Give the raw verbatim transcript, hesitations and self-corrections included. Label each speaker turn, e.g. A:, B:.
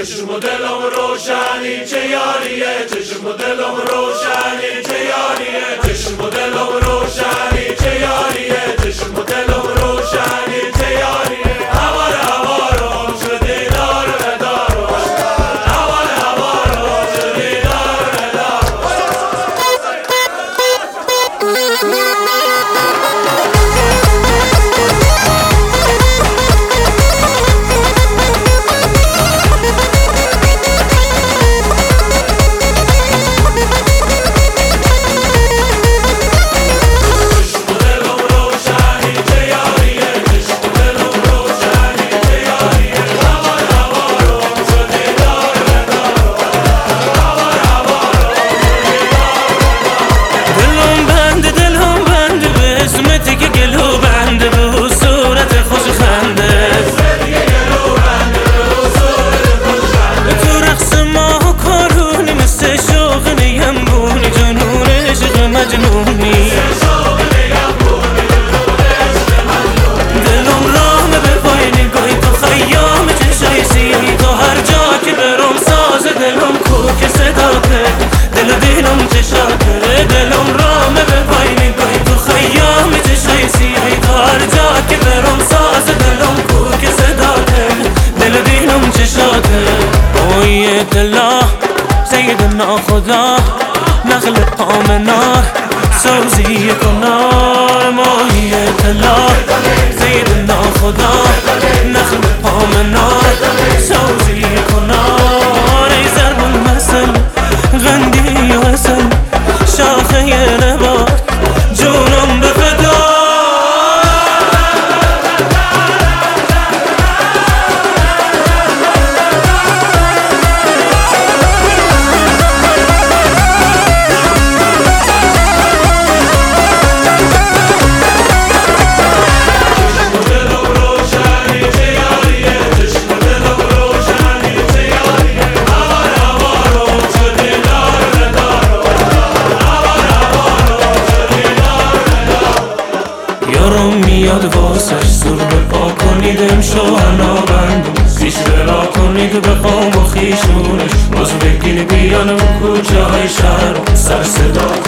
A: چشم و دلم روشنی چه یاریه، چشم و دلم روشنی چه یاریه، چشم و دلم روشنی چه یاریه، چشم و دلم روشنی چه یاریه. هوار هوارم شدی دار ندارم، هوار هوارم شدی دار ندارم.
B: سیدنا خدا نخل پامنار سوزی کنار ماهیت الله. سیدنا خدا نخل پامنار سوزی کنار. ای ضرب المثل غندی و اصل شاخه نبات جونم به فدا. میاد واسش زور بپا کنید امشو انا بندم پیش بلا کنید بخوام و خیشونش باز بگین بیان و کوچه های شهر سر صدا